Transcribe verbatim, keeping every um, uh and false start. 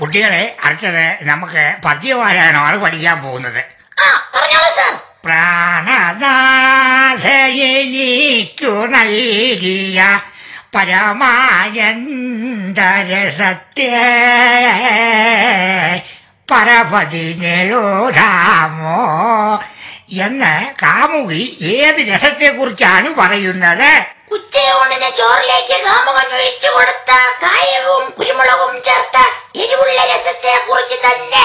കുട്ടികളെ, അടുത്തത് നമുക്ക് പദ്യപാരായണമാണ് പഠിക്കാൻ പോകുന്നത്. പ്രാണനാഥയെനിക്കു നൽകിയ പരമാനന്ദരസത്തെ പരപതിനെഴുതാമോ എന്ന് കാമുകി ഏത് രസത്തെക്കുറിച്ചാണ് പറയുന്നത്? ഉച്ചയൂണിന് ചോറിലേക്ക് കാമുകൻ ഒഴിച്ചു കൊടുത്ത കായവും കുരുമുളകും ചേർത്ത എരിവുള്ള രസത്തെ കുറിച്ച് തന്നെ.